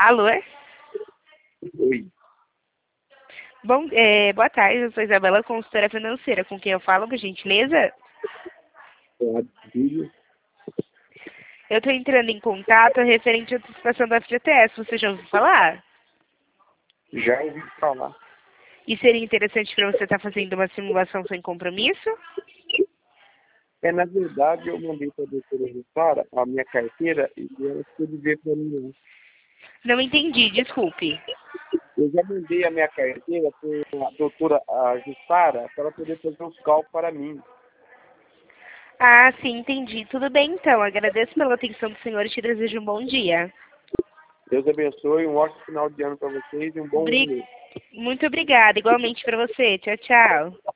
Alô? Oi. Bom, boa tarde, eu sou Isabela, consultora financeira. Com quem eu falo, por gentileza? Filho. Eu estou entrando em contato referente à antecipação da FGTS. Você já ouviu falar? Já ouvi falar. E seria interessante para você estar fazendo uma simulação sem compromisso? Na verdade, eu mandei para a doutora Jussara a minha carteira e ela pôde ver para mim. Né? Não entendi, desculpe. Eu já mandei a minha carteira para a doutora Jussara para ela poder fazer os cálculos para mim. Ah, sim, entendi. Tudo bem, então. Agradeço pela atenção do senhor e te desejo um bom dia. Deus abençoe, um ótimo final de ano para vocês e um bom ano. Muito obrigada. Igualmente para você. Tchau, tchau.